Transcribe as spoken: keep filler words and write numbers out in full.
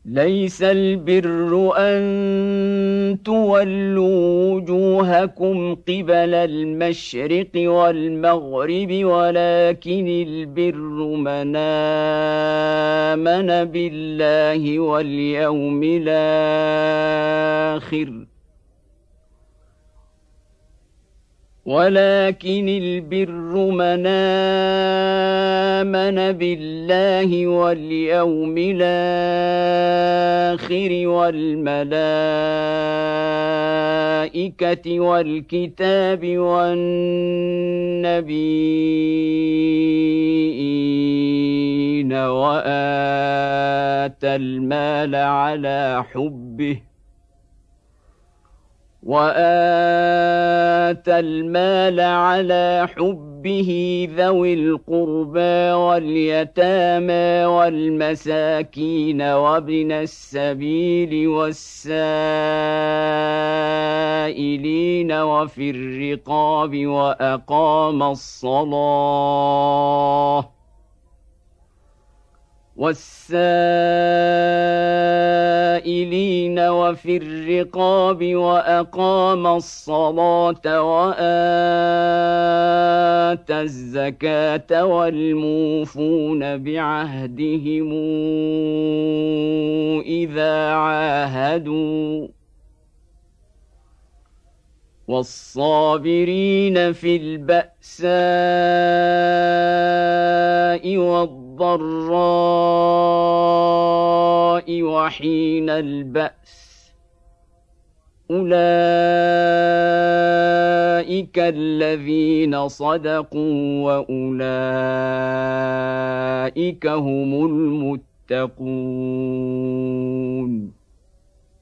ليس البر أن تولوا وجوهكم قبل المشرق والمغرب ولكن البر من آمن بالله واليوم الآخر ولكن البر من آمن بالله واليوم الآخر والملائكة والكتاب والنبيين وآتى المال على حبه وآتى المال على حبه ذوي القربى واليتامى والمساكين وابن السبيل والسائلين وفي الرقاب وأقام الصلاة والسائلين وفي الرقاب وأقام الصلاة وآتى الزكاة والموفون بعهدهم إذا عاهدوا والصابرين في البأساء والضراء وحين البأس أولئك الذين صدقوا وأولئك هم المتقون.